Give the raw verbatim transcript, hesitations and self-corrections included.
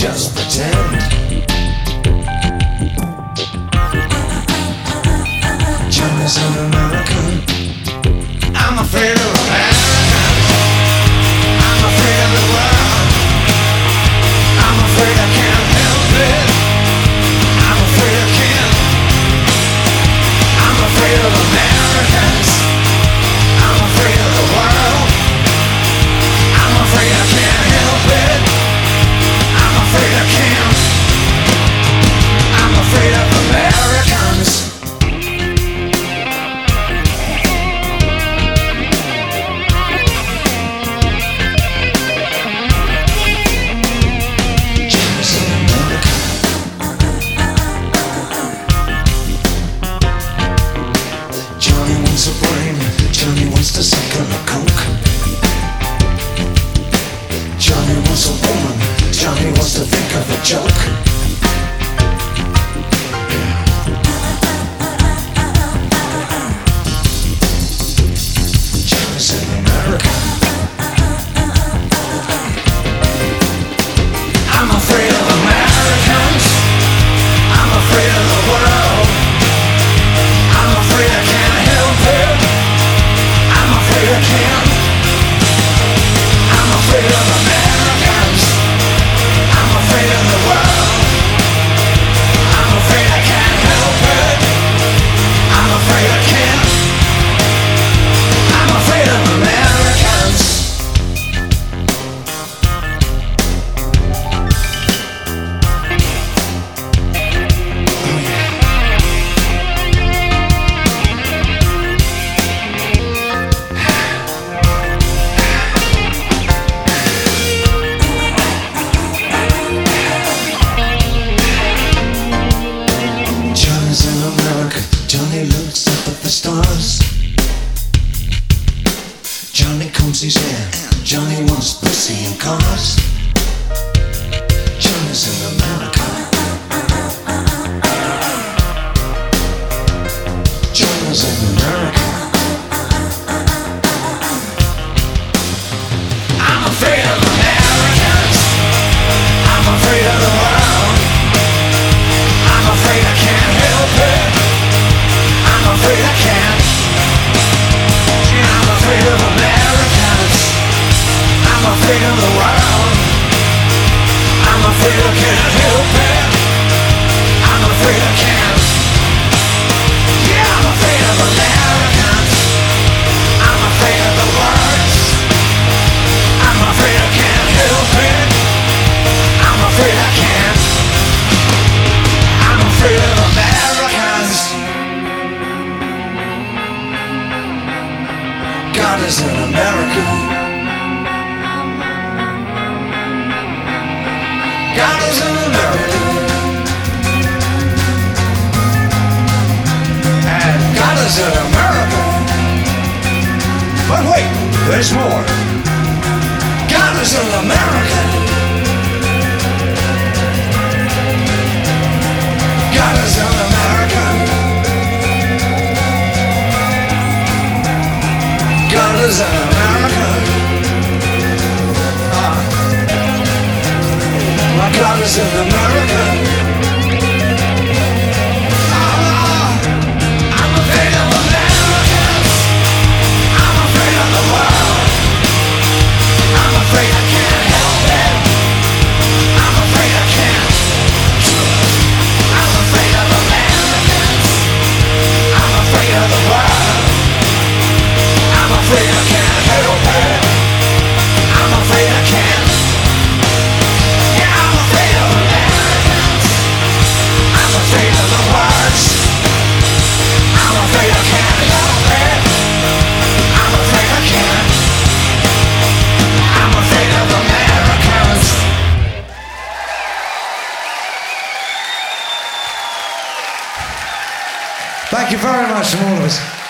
just pretend. China's an American. I'm afraid of Americans. I'm afraid of the world. I'm afraid I can't help it. I'm afraid I can't. I'm afraid of Americans. I'm afraid of the world. I'm afraid I can't help it. I'm afraid I can't. I'm afraid of Americans. Johnny wants to suck on a coke. Johnny wants a woman. Johnny wants to think of a joke. Yeah. Johnny's in America. I'm afraid of Americans. I'm afraid of the world. I'm afraid I can't help it. I'm afraid I can't. I'm afraid of Americans. I'm afraid of the world. I'm afraid I can't help it. I'm afraid I can't. I'm afraid of Americans. Oh yeah. Johnny looks up at the stars. Johnny combs his hair. Johnny wants pussy and cars. Johnny's in America. Johnny's in America. I'm afraid of Americans. I'm afraid of the world. I'm afraid I can't help it. I'm afraid I can't. I'm afraid of Americans. I'm afraid of the world. I'm afraid I can't help it. I'm afraid I can't. Yeah, I'm afraid of Americans. I'm afraid of the words. I'm afraid I can't help it. I'm afraid I can't. I'm afraid of Americans. God is in America. God is in America. And God is in America. But wait, there's more. God is in America. God is in America. God is in America. Ah. My God is in America. Ah. I'm afraid of Americans. I'm afraid of the world. I'm afraid I can't help it. I'm afraid I can't. I'm afraid of Americans. I'm afraid of the world. I'm afraid I can't help it. I'm afraid I can't. Yeah, I'm afraid of Americans. I'm afraid of the words. I'm afraid I can't help it. I'm afraid I can't. I'm afraid of Americans. Thank you very much from all of us.